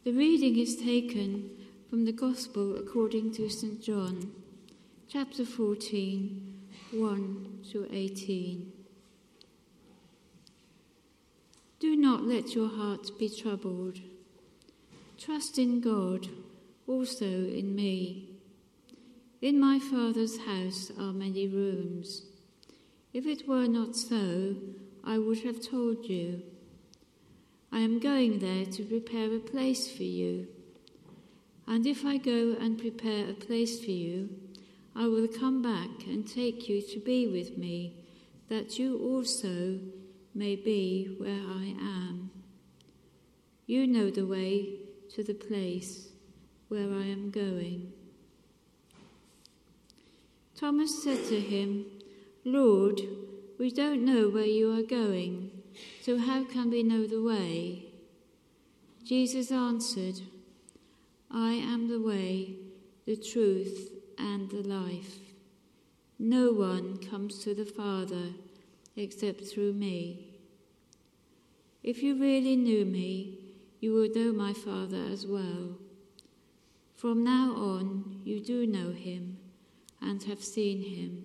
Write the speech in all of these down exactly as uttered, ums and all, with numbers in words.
The reading is taken from the Gospel according to Saint John, chapter fourteen, one to eighteen. Do not let your hearts be troubled. Trust in God, also in me. In my Father's house are many rooms. If it were not so, I would have told you. I am going there to prepare a place for you. And if I go and prepare a place for you, I will come back and take you to be with me, that you also may be where I am. You know the way to the place where I am going. Thomas said to him, Lord, we don't know where you are going, so how can we know the way? Jesus answered, I am the way, the truth, and the life. No one comes to the Father except through me. If you really knew me, you would know my Father as well. From now on, you do know him and have seen him.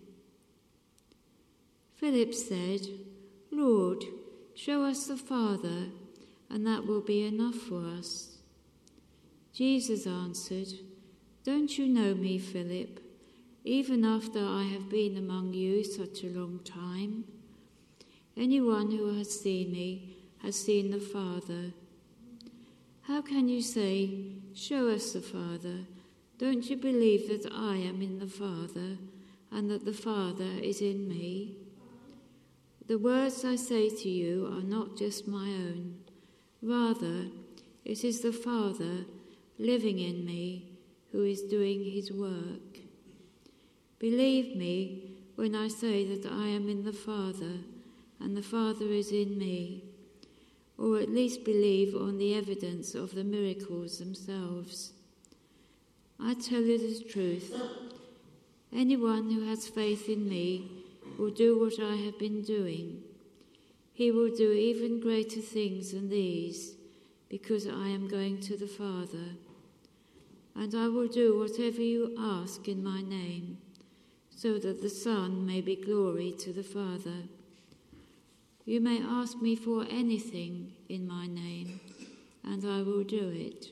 Philip said, Lord, show us the Father, and that will be enough for us. Jesus answered, Don't you know me, Philip, even after I have been among you such a long time? Anyone who has seen me has seen the Father. How can you say, Show us the Father? Don't you believe that I am in the Father, and that the Father is in me? The words I say to you are not just my own. Rather, it is the Father living in me who is doing his work. Believe me when I say that I am in the Father, and the Father is in me, or at least believe on the evidence of the miracles themselves. I tell you the truth. Anyone who has faith in me will do what I have been doing. He will do even greater things than these, because I am going to the Father. And I will do whatever you ask in my name, so that the Son may be glory to the Father. You may ask me for anything in my name, and I will do it.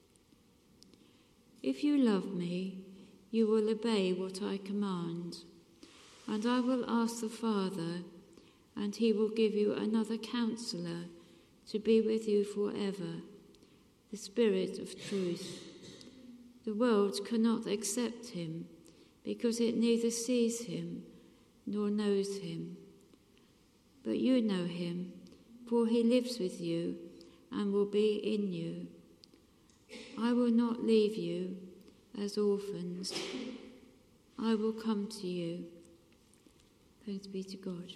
If you love me, you will obey what I command. And I will ask the Father, and he will give you another counselor to be with you forever, the Spirit of truth. The world cannot accept him, because it neither sees him nor knows him. But you know him, for he lives with you and will be in you. I will not leave you as orphans. I will come to you. Thanks be to God.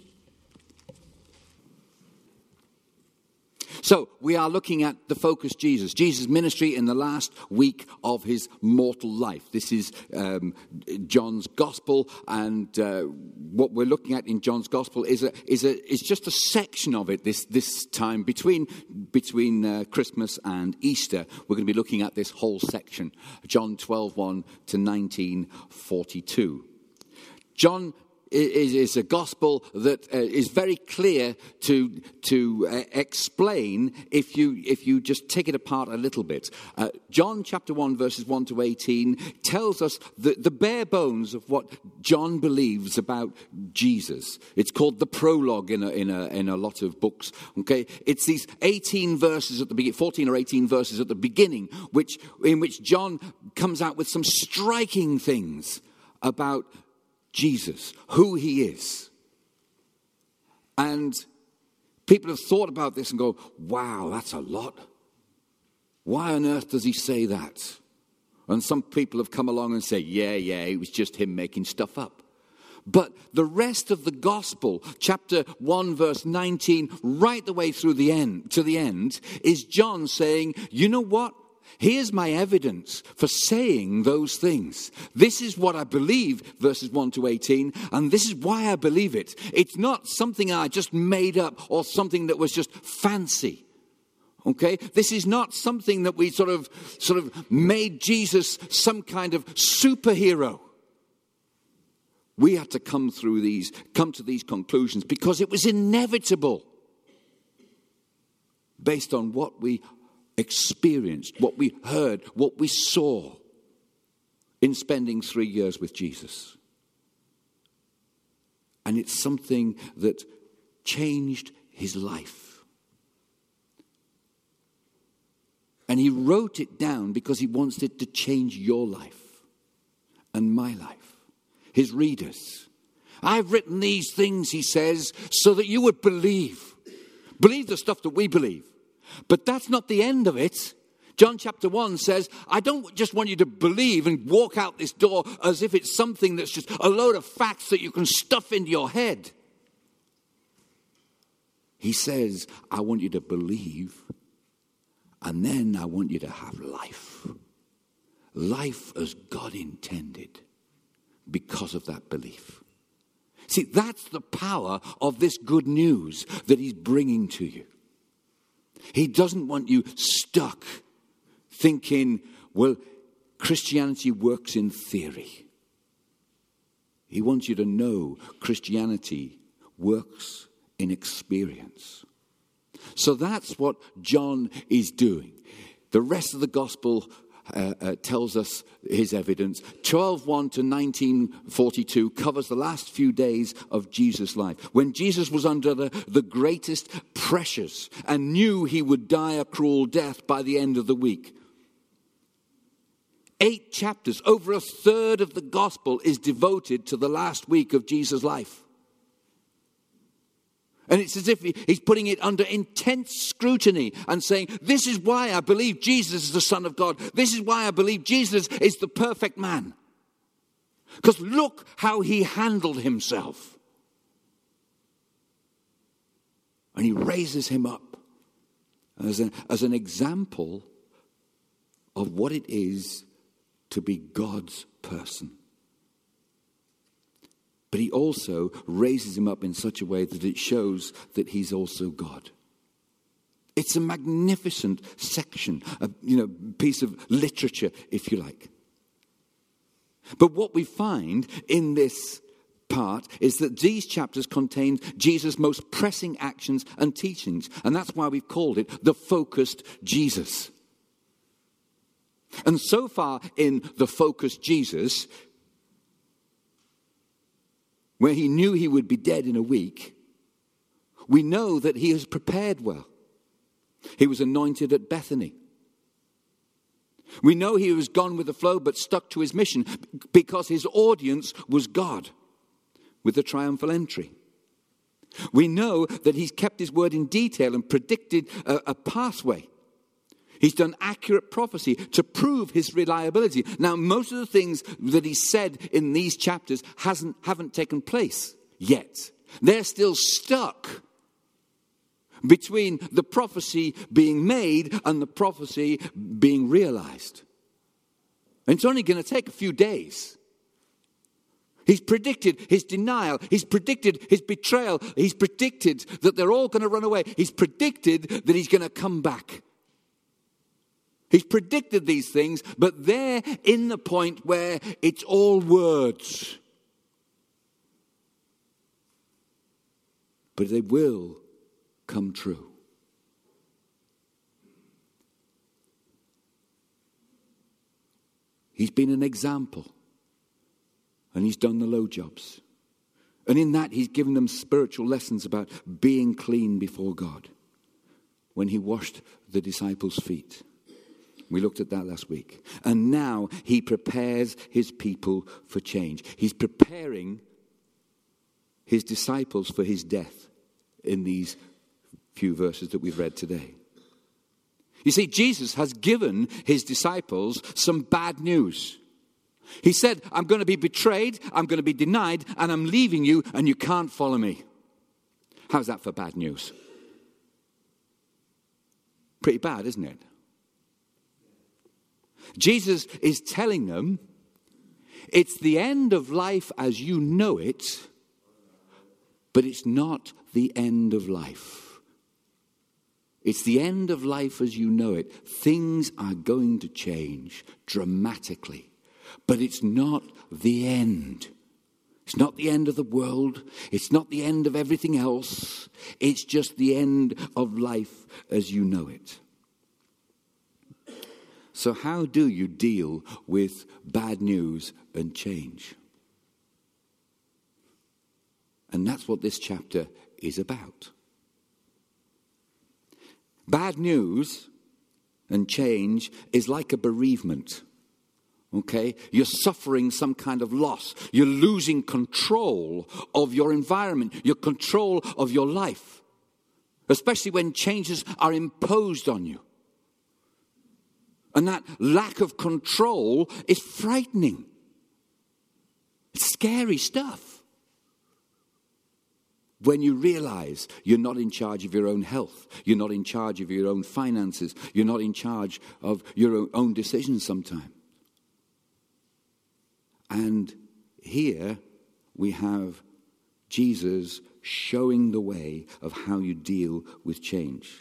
So we are looking at the focus Jesus, Jesus' ministry in the last week of his mortal life. This is um, John's Gospel, and uh, what we're looking at in John's Gospel is a is a is just a section of it. This this time between between uh, Christmas and Easter, we're going to be looking at this whole section, John twelve, one to nineteen forty-two. John Is, is a gospel that uh, is very clear to to uh, explain if you if you just take it apart a little bit. Uh, John chapter one verses one to eighteen tells us the, the bare bones of what John believes about Jesus. It's called the prologue in a in a in a lot of books. Okay, it's these eighteen verses at the beginning, fourteen or eighteen verses at the beginning, which in which John comes out with some striking things about Jesus, who he is. And people have thought about this and go, wow, that's a lot. Why on earth does he say that? And some people have come along and say, yeah, yeah, it was just him making stuff up. But the rest of the gospel, chapter one, verse nineteen, right the way through the end, to the end, is John saying, you know what? Here's my evidence for saying those things. This is what I believe, verses one to eighteen, and this is why I believe it. It's not something I just made up or something that was just fancy. Okay? This is not something that we sort of, sort of made Jesus some kind of superhero. We had to come through these, come to these conclusions because it was inevitable based on what we experienced, what we heard, what we saw in spending three years with Jesus. And it's something that changed his life. And he wrote it down because he wants it to change your life and my life, his readers. I've written these things, he says, so that you would believe. Believe the stuff that we believe. But that's not the end of it. John chapter one says, I don't just want you to believe and walk out this door as if it's something that's just a load of facts that you can stuff into your head. He says, I want you to believe, and then I want you to have life. Life as God intended because of that belief. See, that's the power of this good news that he's bringing to you. He doesn't want you stuck thinking, well, Christianity works in theory. He wants you to know Christianity works in experience. So that's what John is doing. The rest of the gospel uh, uh, tells us his evidence. twelve one to nineteen forty-two covers the last few days of Jesus' life, when Jesus was under the, the greatest pressures and knew he would die a cruel death by the end of the week. Eight chapters, over a third of the gospel is devoted to the last week of Jesus' life. And it's as if he's putting it under intense scrutiny and saying, this is why I believe Jesus is the Son of God. This is why I believe Jesus is the perfect man. Because look how he handled himself. And he raises him up as an, as an example of what it is to be God's person. But he also raises him up in such a way that it shows that he's also God. It's a magnificent section, a you know, piece of literature, if you like. But what we find in this part is that these chapters contain Jesus' most pressing actions and teachings. And that's why we've called it the focused Jesus. And so far in the focused Jesus, where he knew he would be dead in a week, we know that he has prepared well. He was anointed at Bethany. We know he was gone with the flow but stuck to his mission because his audience was God with the triumphal entry. We know that he's kept his word in detail and predicted a, a pathway. He's done accurate prophecy to prove his reliability. Now, most of the things that he said in these chapters hasn't, haven't taken place yet. They're still stuck between the prophecy being made and the prophecy being realized. And it's only going to take a few days. He's predicted his denial. He's predicted his betrayal. He's predicted that they're all going to run away. He's predicted that he's going to come back. He's predicted these things, but they're in the point where it's all words. But they will come true. He's been an example, and he's done the low jobs. And in that, he's given them spiritual lessons about being clean before God when he washed the disciples' feet. We looked at that last week. And now he prepares his people for change. He's preparing his disciples for his death in these few verses that we've read today. You see, Jesus has given his disciples some bad news. He said, I'm going to be betrayed, I'm going to be denied, and I'm leaving you, and you can't follow me. How's that for bad news? Pretty bad, isn't it? Jesus is telling them, it's the end of life as you know it, but it's not the end of life. It's the end of life as you know it. Things are going to change dramatically. But it's not the end. It's not the end of the world. It's not the end of everything else. It's just the end of life as you know it. So how do you deal with bad news and change? And that's what this chapter is about. Bad news and change is like a bereavement. Okay? You're suffering some kind of loss. You're losing control of your environment, your control of your life. Especially when changes are imposed on you. And that lack of control is frightening. It's scary stuff. When you realize you're not in charge of your own health, you're not in charge of your own finances, you're not in charge of your own decisions sometimes. And here we have Jesus showing the way of how you deal with change.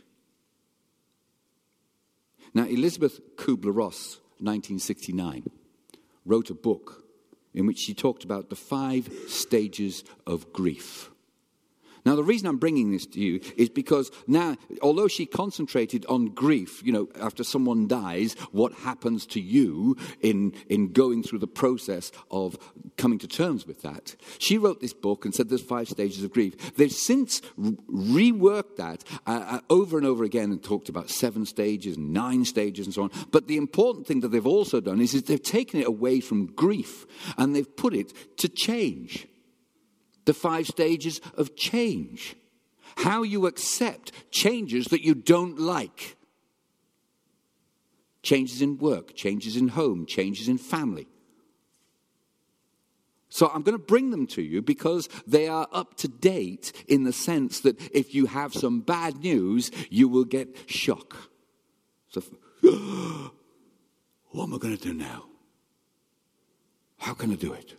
Now, Elizabeth Kubler-Ross, nineteen sixty-nine, wrote a book in which she talked about the five stages of grief. Now, the reason I'm bringing this to you is because now, although she concentrated on grief, you know, after someone dies, what happens to you in, in going through the process of coming to terms with that, she wrote this book and said there's five stages of grief. They've since re- reworked that uh, over and over again and talked about seven stages, nine stages and so on. But the important thing that they've also done is, is they've taken it away from grief and they've put it to change. The five stages of change. How you accept changes that you don't like. Changes in work, changes in home, changes in family. So I'm going to bring them to you because they are up to date in the sense that if you have some bad news, you will get shock. So, what am I going to do now? How can I do it?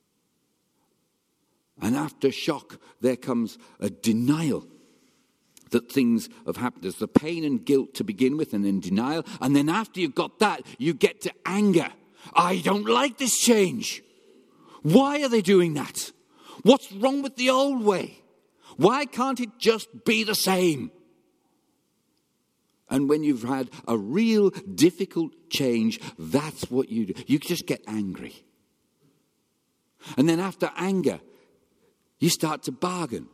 And after shock, there comes a denial that things have happened. There's the pain and guilt to begin with and then denial. And then after you've got that, you get to anger. I don't like this change. Why are they doing that? What's wrong with the old way? Why can't it just be the same? And when you've had a real difficult change, that's what you do. You just get angry. And then after anger, you start to bargain.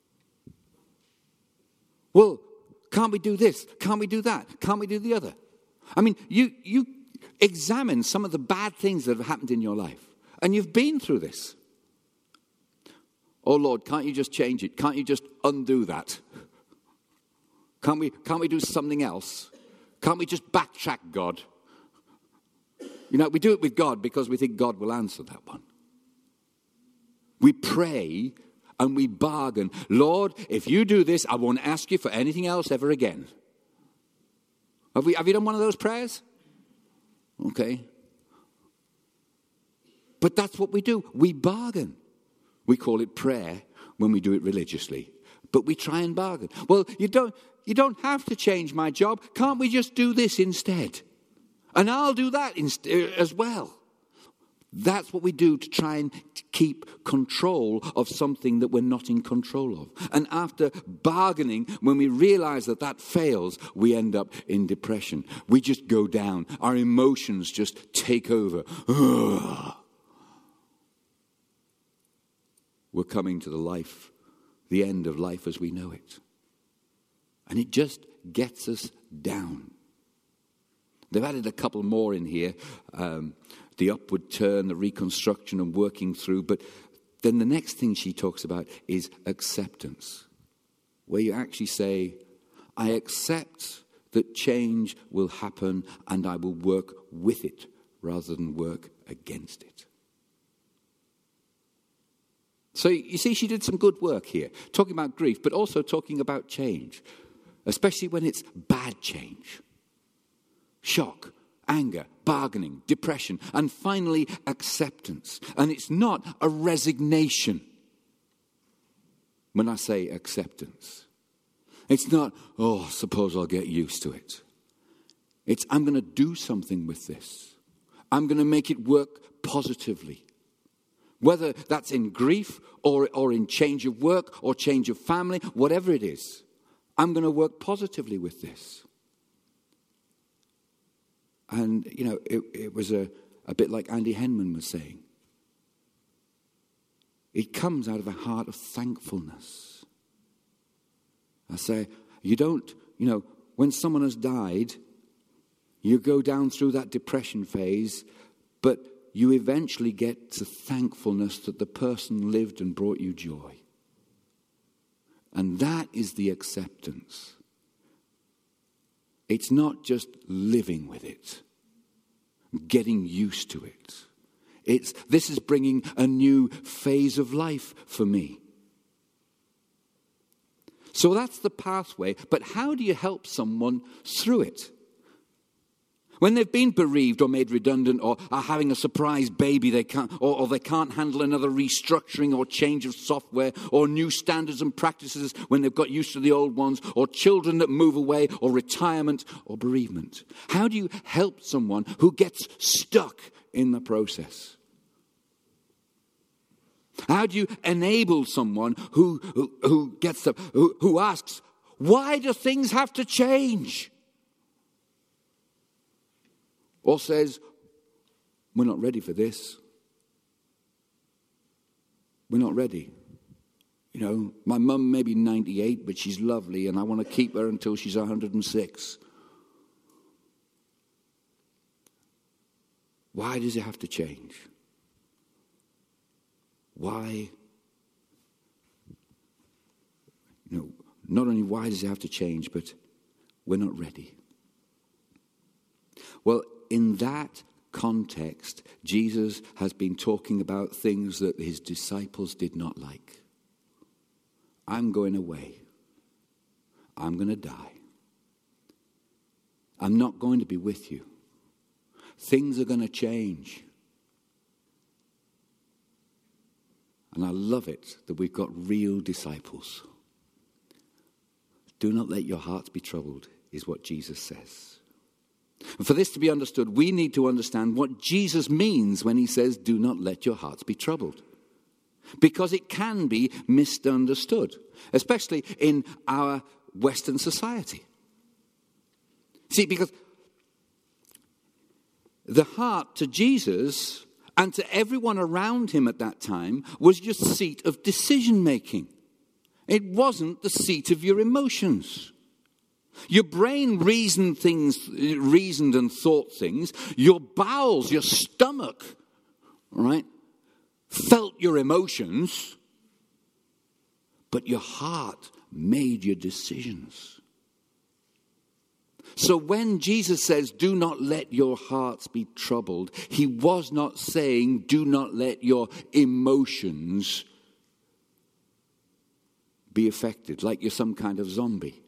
Well, can't we do this? Can't we do that? Can't we do the other? I mean, you, you examine some of the bad things that have happened in your life. And you've been through this. Oh, Lord, can't you just change it? Can't you just undo that? Can't we, can't we do something else? Can't we just backtrack, God? You know, we do it with God because we think God will answer that one. We pray and we bargain. Lord, if you do this, I won't ask you for anything else ever again. Have we? Have you done one of those prayers? Okay. But that's what we do. We bargain. We call it prayer when we do it religiously. But we try and bargain. Well, you don't, you don't have to change my job. Can't we just do this instead? And I'll do that inst- as well. That's what we do to try and keep control of something that we're not in control of. And after bargaining, when we realize that that fails, we end up in depression. We just go down. Our emotions just take over. Ugh. We're coming to the life, the end of life as we know it. And it just gets us down. They've added a couple more in here. Um, the upward turn, the reconstruction and working through. But then the next thing she talks about is acceptance. Where you actually say, I accept that change will happen and I will work with it rather than work against it. So you see, she did some good work here, talking about grief, but also talking about change, especially when it's bad change. Shock, anger, bargaining, depression, and finally acceptance. And it's not a resignation when I say acceptance. It's not, oh, suppose I'll get used to it. It's, I'm going to do something with this. I'm going to make it work positively. Whether that's in grief or, or in change of work or change of family, whatever it is, I'm going to work positively with this. And, you know, it, it was a, a bit like Andy Henman was saying. It comes out of a heart of thankfulness. I say, you don't, you know, when someone has died, you go down through that depression phase, but you eventually get to thankfulness that the person lived and brought you joy. And that is the acceptance. It's not just living with it, getting used to it. It's, this is bringing a new phase of life for me. So that's the pathway. But how do you help someone through it? When they've been bereaved or made redundant or are having a surprise baby, they can't, or, or they can't handle another restructuring or change of software or new standards and practices when they've got used to the old ones, or children that move away, or retirement or bereavement. How do you help someone who gets stuck in the process? How do you enable someone who who, who gets the, who, who asks, why do things have to change? Or says, we're not ready for this. We're not ready. You know, my mum may be ninety-eight, but she's lovely, and I want to keep her until she's one hundred six. Why does it have to change? Why? You know, not only why does it have to change, but we're not ready. Well, in that context, Jesus has been talking about things that his disciples did not like. I'm going away. I'm going to die. I'm not going to be with you. Things are going to change. And I love it that we've got real disciples. Do not let your hearts be troubled, is what Jesus says. And for this to be understood, we need to understand what Jesus means when he says, do not let your hearts be troubled. Because it can be misunderstood, especially in our Western society. See, because the heart to Jesus and to everyone around him at that time was your seat of decision making. It wasn't the seat of your emotions. Your brain reasoned things, reasoned and thought things. Your bowels, your stomach, right, felt your emotions. But your heart made your decisions. So when Jesus says, do not let your hearts be troubled, he was not saying, do not let your emotions be affected, like you're some kind of zombie.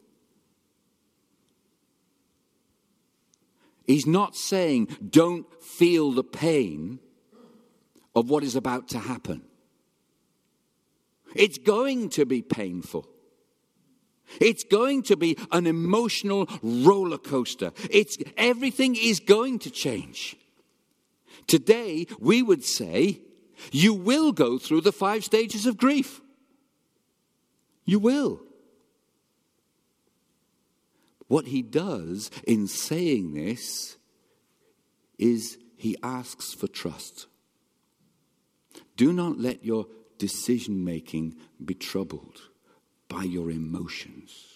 He's not saying, don't feel the pain of what is about to happen. It's going to be painful. It's going to be an emotional roller coaster. It's, everything is going to change. Today, we would say, you will go through the five stages of grief. You will. What he does in saying this is he asks for trust. Do not let your decision making be troubled by your emotions.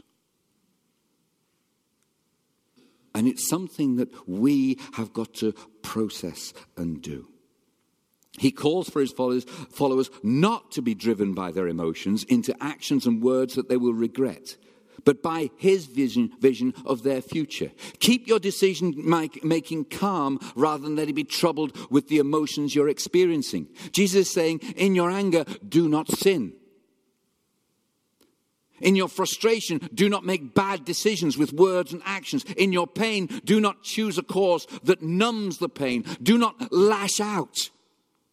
And it's something that we have got to process and do. He calls for his followers, followers not to be driven by their emotions into actions and words that they will regret, but by his vision, vision of their future. Keep your decision making calm rather than let it be troubled with the emotions you're experiencing. Jesus is saying, in your anger, do not sin. In your frustration, do not make bad decisions with words and actions. In your pain, do not choose a course that numbs the pain. Do not lash out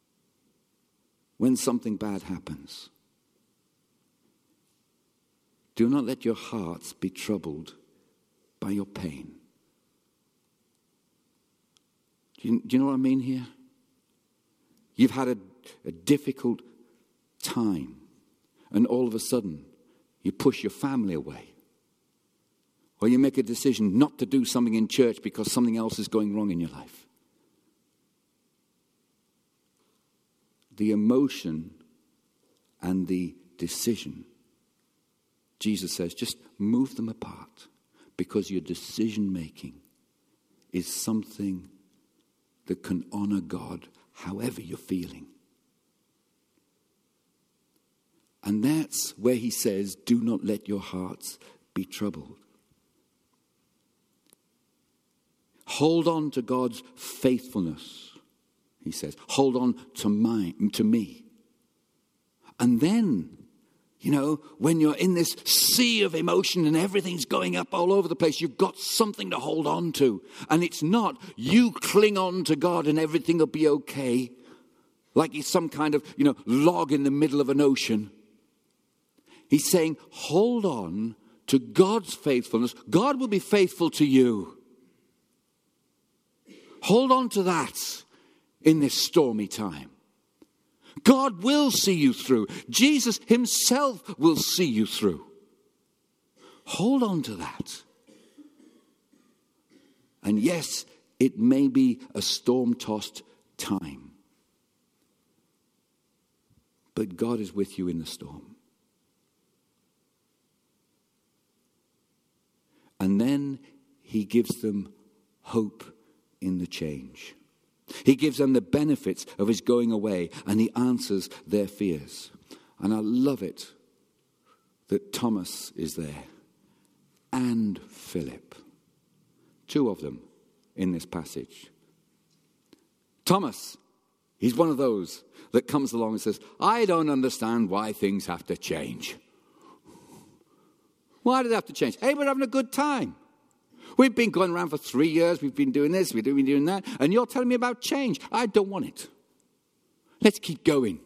when something bad happens. Do not let your hearts be troubled by your pain. Do you, do you know what I mean here? You've had a, a difficult time, and all of a sudden, you push your family away. Or you make a decision not to do something in church because something else is going wrong in your life. The emotion and the decision, Jesus says, just move them apart, because your decision making is something that can honor God however you're feeling. And that's where he says, do not let your hearts be troubled. Hold on to God's faithfulness, he says. Hold on to mine, to me. And then, you know, when you're in this sea of emotion and everything's going up all over the place, you've got something to hold on to. And it's not you cling on to God and everything will be okay, like he's some kind of, you know, log in the middle of an ocean. He's saying, hold on to God's faithfulness. God will be faithful to you. Hold on to that in this stormy time. God will see you through. Jesus himself will see you through. Hold on to that. And yes, it may be a storm-tossed time, but God is with you in the storm. And then he gives them hope in the change. He gives them the benefits of his going away, and he answers their fears. And I love it that Thomas is there and Philip. Two of them in this passage. Thomas, he's one of those that comes along and says, I don't understand why things have to change. Why do they have to change? Hey, we're having a good time. We've been going around for three years. We've been doing this. We've been doing that. And you're telling me about change. I don't want it. Let's keep going.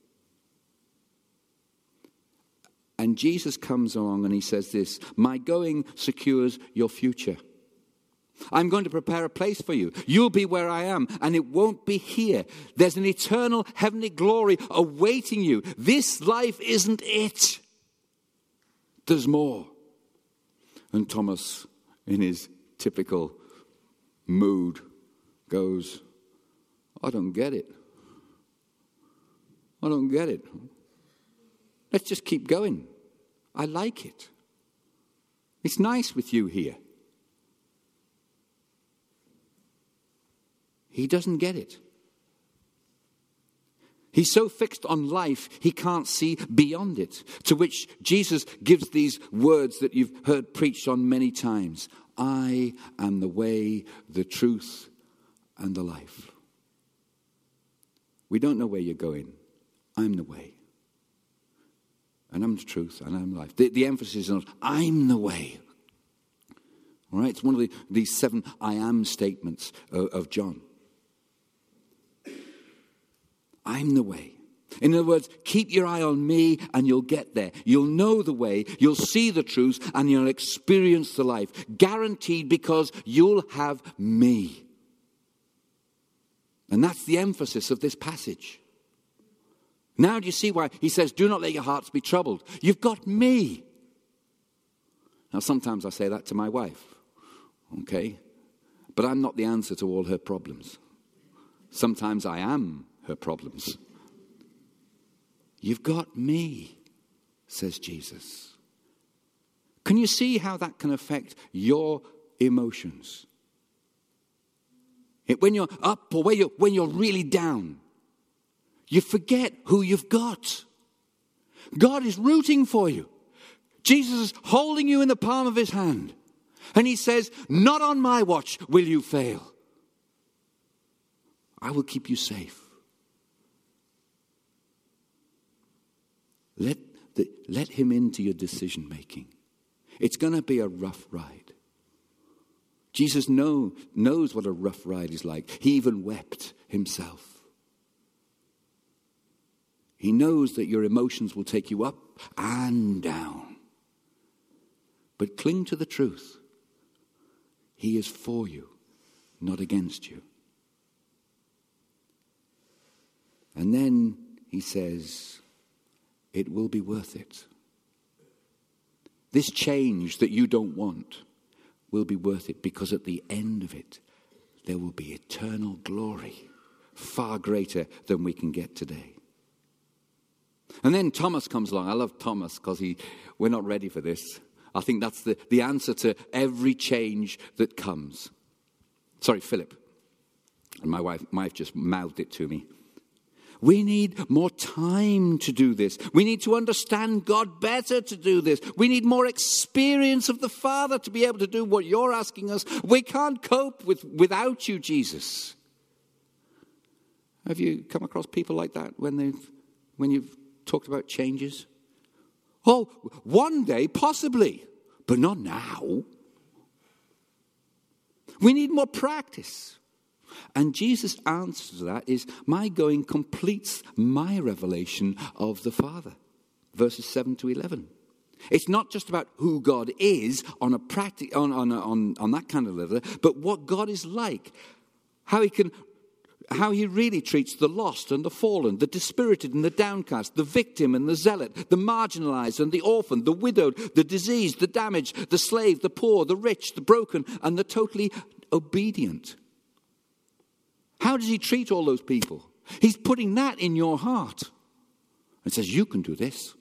And Jesus comes along and he says this, my going secures your future. I'm going to prepare a place for you. You'll be where I am, and it won't be here. There's an eternal heavenly glory awaiting you. This life isn't it. There's more. And Thomas, in his typical mood, goes, I don't get it. I don't get it. Let's just keep going. I like it. It's nice with you here. He doesn't get it. He's so fixed on life, he can't see beyond it. To which Jesus gives these words that you've heard preached on many times. I am the way, the truth, and the life. We don't know where you're going. I'm the way. And I'm the truth, and I'm life. The, the emphasis is on, I'm the way. All right, it's one of the, these seven I am statements of, of John. I'm the way. In other words, keep your eye on me and you'll get there. You'll know the way, you'll see the truth, and you'll experience the life. Guaranteed, because you'll have me. And that's the emphasis of this passage. Now do you see why he says, do not let your hearts be troubled. You've got me. Now sometimes I say that to my wife. Okay? But I'm not the answer to all her problems. Sometimes I am her problems. You've got me, says Jesus. Can you see how that can affect your emotions? It, when you're up or when you're, when you're really down, you forget who you've got. God is rooting for you. Jesus is holding you in the palm of his hand. And he says, not on my watch will you fail. I will keep you safe. Let, the, let him into your decision making. It's going to be a rough ride. Jesus know, knows what a rough ride is like. He even wept himself. He knows that your emotions will take you up and down. But cling to the truth. He is for you, not against you. And then he says, it will be worth it. This change that you don't want will be worth it, because at the end of it, there will be eternal glory, far greater than we can get today. And then Thomas comes along. I love Thomas because he, we're not ready for this. I think that's the, the answer to every change that comes. Sorry, Philip. And my wife, my wife just mouthed it to me. We need more time to do this. We need to understand God better to do this. We need more experience of the Father to be able to do what you're asking us. We can't cope with without you, Jesus. Have you come across people like that when they've when you've talked about changes? Oh, one day, possibly, but not now. We need more practice. And Jesus' answer to that is, my going completes my revelation of the Father. Verses seven to eleven. It's not just about who God is on a practi- on, on, on, on that kind of level, but what God is like. How he can, how he really treats the lost and the fallen, the dispirited and the downcast, the victim and the zealot, the marginalized and the orphan, the widowed, the diseased, the damaged, the slave, the poor, the rich, the broken, and the totally obedient. How does he treat all those people? He's putting that in your heart. And says, you can do this.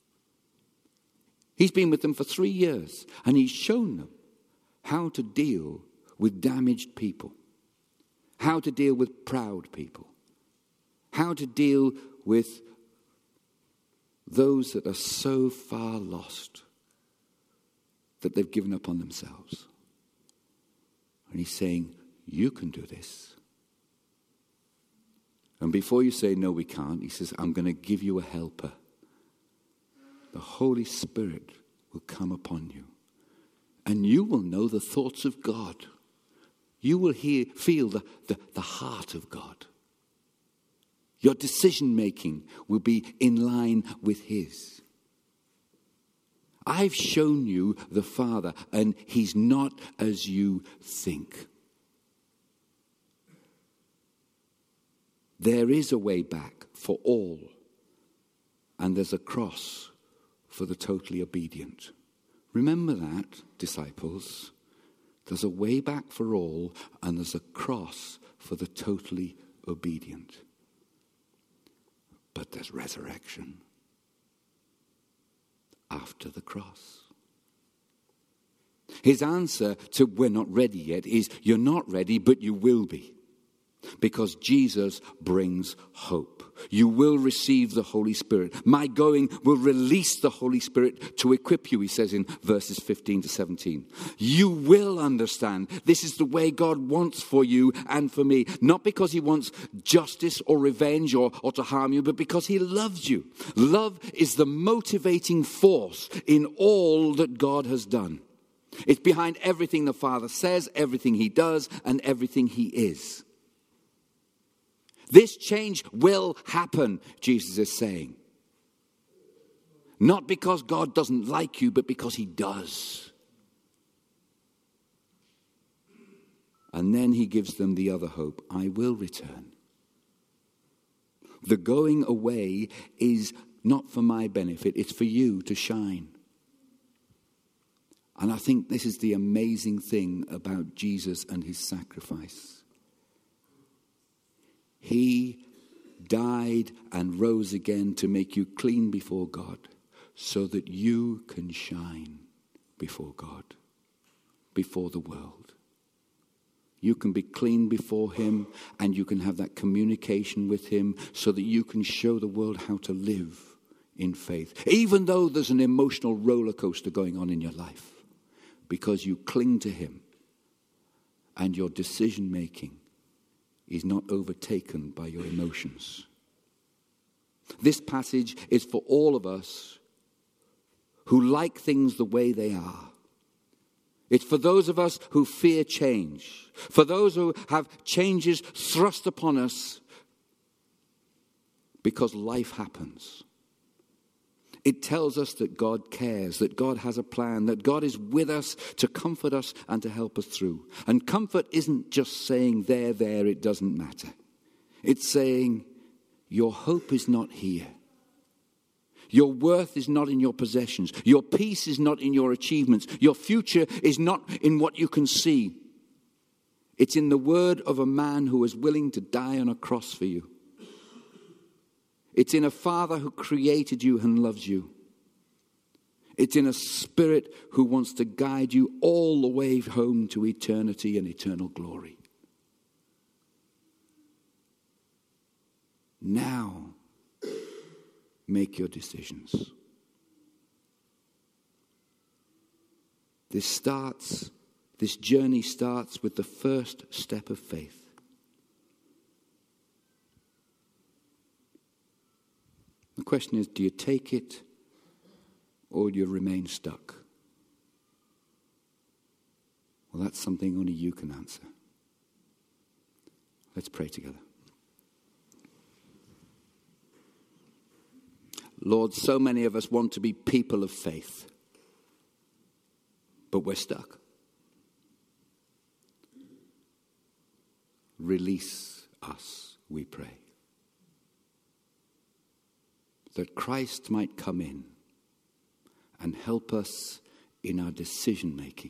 He's been with them for three years. And he's shown them how to deal with damaged people. How to deal with proud people. How to deal with those that are so far lost that they've given up on themselves. And he's saying, you can do this. And before you say, no, we can't, he says, I'm going to give you a helper. The Holy Spirit will come upon you. And you will know the thoughts of God. You will hear, feel the, the, the heart of God. Your decision making will be in line with his. I've shown you the Father, and he's not as you think. There is a way back for all, and there's a cross for the totally obedient. Remember that, disciples. There's a way back for all, and there's a cross for the totally obedient. But there's resurrection after the cross. His answer to we're not ready yet is, you're not ready, but you will be. Because Jesus brings hope. You will receive the Holy Spirit. My going will release the Holy Spirit to equip you, he says in verses fifteen to seventeen. You will understand this is the way God wants for you and for me. Not because he wants justice or revenge or, or to harm you, but because he loves you. Love is the motivating force in all that God has done. It's behind everything the Father says, everything he does, and everything he is. This change will happen, Jesus is saying. Not because God doesn't like you, but because he does. And then he gives them the other hope. I will return. The going away is not for my benefit. It's for you to shine. And I think this is the amazing thing about Jesus and his sacrifice. He died and rose again to make you clean before God so that you can shine before God, before the world. You can be clean before him, and you can have that communication with him so that you can show the world how to live in faith, even though there's an emotional roller coaster going on in your life, because you cling to him and your decision making is not overtaken by your emotions. This passage is for all of us who like things the way they are. It's for those of us who fear change, for those who have changes thrust upon us because life happens. It tells us that God cares, that God has a plan, that God is with us to comfort us and to help us through. And comfort isn't just saying, there, there, it doesn't matter. It's saying, your hope is not here. Your worth is not in your possessions. Your peace is not in your achievements. Your future is not in what you can see. It's in the word of a man who is willing to die on a cross for you. It's in a Father who created you and loves you. It's in a Spirit who wants to guide you all the way home to eternity and eternal glory. Now, make your decisions. This starts, this journey starts with the first step of faith. The question is, do you take it or do you remain stuck? Well, that's something only you can answer. Let's pray together. Lord, so many of us want to be people of faith, but we're stuck. Release us, we pray, that Christ might come in and help us in our decision making.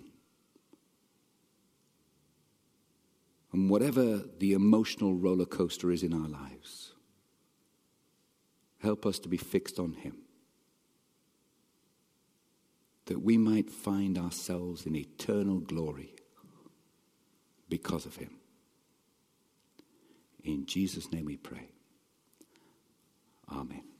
And whatever the emotional roller coaster is in our lives, help us to be fixed on him, that we might find ourselves in eternal glory because of him. In Jesus' name we pray. Amen.